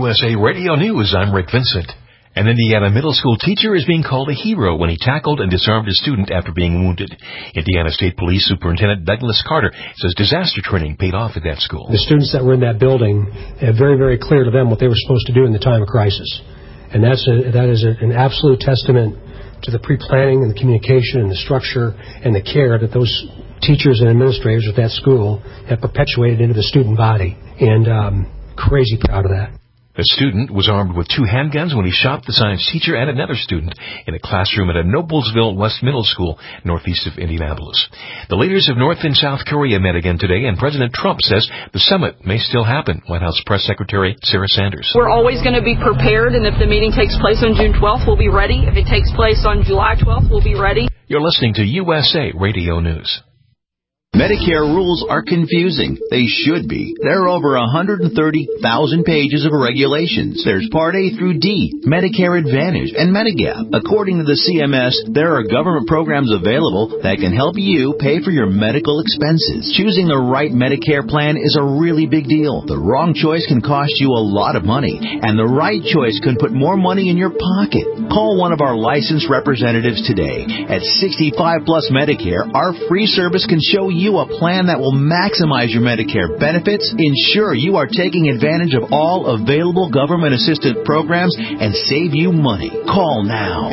USA Radio News, I'm Rick Vincent. An Indiana middle school teacher is being called a hero when he tackled and disarmed a student after being wounded. Indiana State Police Superintendent Douglas Carter says disaster training paid off at that school. The students that were in that building had very, very clear to them what they were supposed to do in the time of crisis. And that is an absolute testament to the pre-planning and the communication and the structure and the care that those teachers and administrators at that school have perpetuated into the student body. And crazy proud of that. The student was armed with 2 handguns when he shot the science teacher and another student in a classroom at a Noblesville West Middle School northeast of Indianapolis. The leaders of North and South Korea met again today, and President Trump says the summit may still happen. White House Press Secretary Sarah Sanders. We're always going to be prepared, and if the meeting takes place on June 12th, we'll be ready. If it takes place on July 12th, we'll be ready. You're listening to USA Radio News. Medicare rules are confusing. They should be. There are over 130,000 pages of regulations. There's Part A through D, Medicare Advantage, and Medigap. According to the CMS, there are government programs available that can help you pay for your medical expenses. Choosing the right Medicare plan is a really big deal. The wrong choice can cost you a lot of money, and the right choice can put more money in your pocket. Call one of our licensed representatives today. At 65 Plus Medicare, our free service can show you a plan that will maximize your Medicare benefits, ensure you are taking advantage of all available government-assisted programs, and save you money. Call now.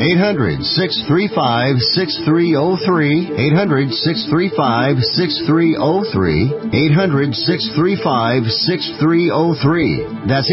800-635-6303. 800-635-6303. 800-635-6303. That's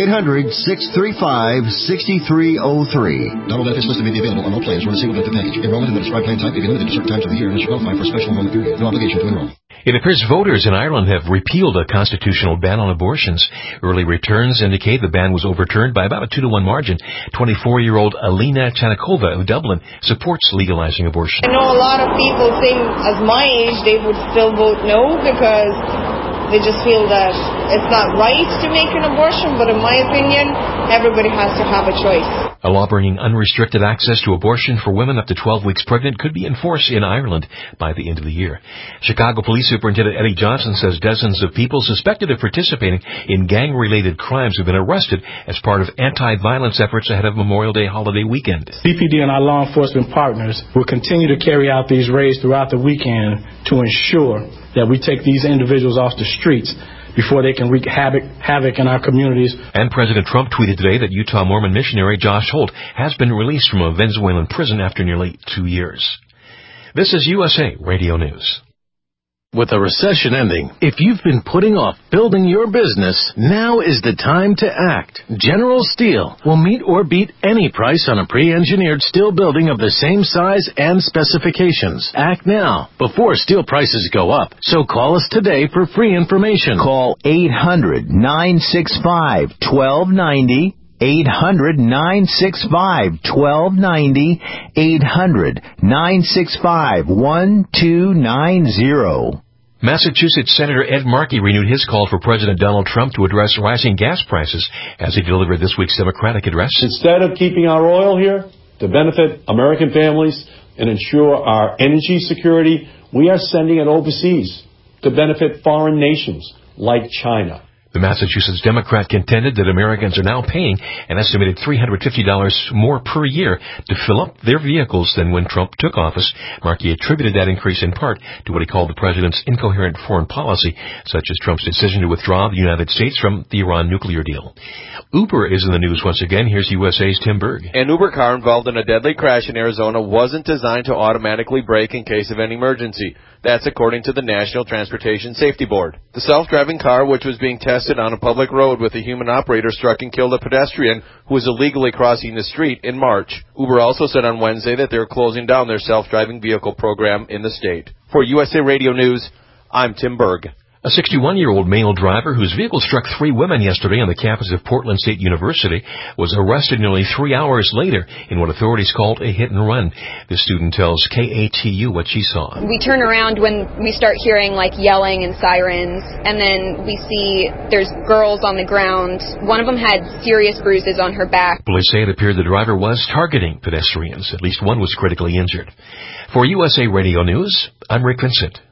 800-635-6303. Double benefits listed may be available on all plans or in a single benefit package. Enrollment in the prescribed plan type may be limited to certain times of the year and is qualified for a special enrollment period. No obligation to enroll. It appears voters in Ireland have repealed a constitutional ban on abortions. Early returns indicate the ban was overturned by about a 2-to-1 margin. 24-year-old Alina Chanikova of Dublin supports legalizing abortion. I know a lot of people think as my age they would still vote no because they just feel that it's not right to make an abortion, but in my opinion, everybody has to have a choice. A law bringing unrestricted access to abortion for women up to 12 weeks pregnant could be in force in Ireland by the end of the year. Chicago Police Superintendent Eddie Johnson says dozens of people suspected of participating in gang-related crimes have been arrested as part of anti-violence efforts ahead of Memorial Day holiday weekend. CPD and our law enforcement partners will continue to carry out these raids throughout the weekend to ensure that we take these individuals off the streets before they can wreak havoc in our communities. And President Trump tweeted today that Utah Mormon missionary Josh Holt has been released from a Venezuelan prison after nearly 2 years. This is USA Radio News. With a recession ending, if you've been putting off building your business, now is the time to act. General Steel will meet or beat any price on a pre-engineered steel building of the same size and specifications. Act now, before steel prices go up. So call us today for free information. Call 800-965-1290. 800-965-1290. 800-965-1290. Massachusetts Senator Ed Markey renewed his call for President Donald Trump to address rising gas prices as he delivered this week's Democratic address. Instead of keeping our oil here to benefit American families and ensure our energy security, we are sending it overseas to benefit foreign nations like China. The Massachusetts Democrat contended that Americans are now paying an estimated $350 more per year to fill up their vehicles than when Trump took office. Markey attributed that increase in part to what he called the president's incoherent foreign policy, such as Trump's decision to withdraw the United States from the Iran nuclear deal. Uber is in the news once again. Here's USA's Tim Berg. An Uber car involved in a deadly crash in Arizona wasn't designed to automatically brake in case of an emergency. That's according to the National Transportation Safety Board. The self-driving car, which was being tested on a public road with a human operator, struck and killed a pedestrian who was illegally crossing the street in March. Uber also said on Wednesday that they're closing down their self-driving vehicle program in the state. For USA Radio News, I'm Tim Berg. A 61-year-old male driver whose vehicle struck 3 women yesterday on the campus of Portland State University was arrested nearly 3 hours later in what authorities called a hit and run. The student tells KATU what she saw. We turn around when we start hearing yelling and sirens, and then we see there's girls on the ground. One of them had serious bruises on her back. Police say it appeared the driver was targeting pedestrians. At least one was critically injured. For USA Radio News, I'm Rick Vincent.